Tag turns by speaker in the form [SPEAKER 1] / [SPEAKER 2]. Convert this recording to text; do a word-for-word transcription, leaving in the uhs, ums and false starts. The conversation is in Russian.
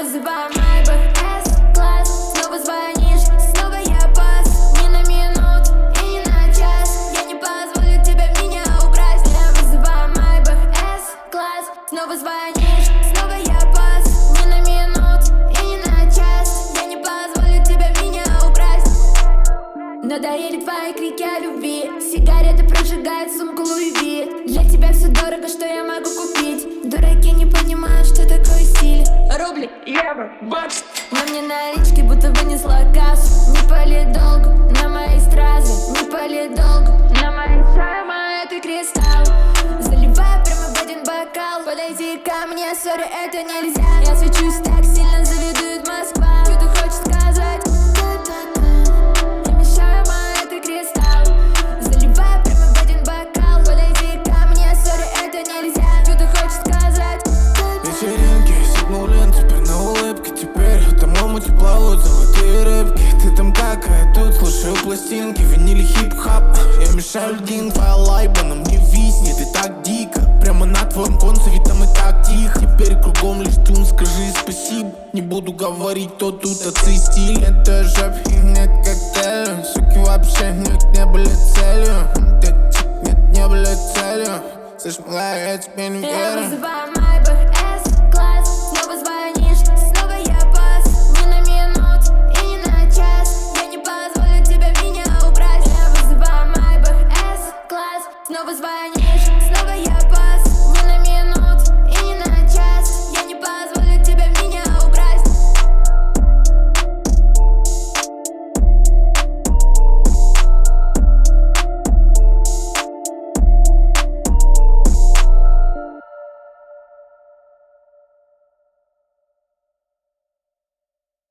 [SPEAKER 1] вызываю Майбах S-класс. Снова звонишь, снова я пас. Ни на минуту и ни на час. Я не позволю тебе меня украсть. Я вызываю Майбах S-класс. Снова звонишь, снова я пас. Ни на минуту и ни на час. Я не позволю тебе меня украсть. Надоели твои крики о любви. Сигареты прожигают сумку Луи Ви. Для тебя все дорого, что я могу купить. Дураки не понимают, что такое стиль. Рубли, евро, бакс. На мне налички, будто вынесла кассу. Не пали долго на мои стразы. Не пали долго на мои шрамы. Это кристалл. Заливаю прямо в один бокал. Подойди ко мне, сори, это нельзя. Я свечусь так сильно, завидует Москва. Что ты хочешь сказать? Не мешаю, мой, это кристалл. Заливаю прямо в один бокал. Подойди ко мне, сори, это нельзя. Что ты хочешь сказать?
[SPEAKER 2] Вечеринки, сигнул лент, теперь на улыбке. Теперь по-моему тебе плавают золотые рыбки. Ты там как, а я тут слушаю пластинки. Винили хип-хап, я мешаю льдин. Твоя лайба на мне виснет, и так дико. Прямо на твоем конце, ведь там и так тихо. Теперь кругом лишь тун, скажи спасибо. Не буду говорить, то тут отцы стиль. Это жопь и нет коктейля. Суки вообще нет, не были целью. Нет, не были целью. Слышь, милая, я тебе не
[SPEAKER 1] Я
[SPEAKER 2] верю.
[SPEAKER 1] вызываю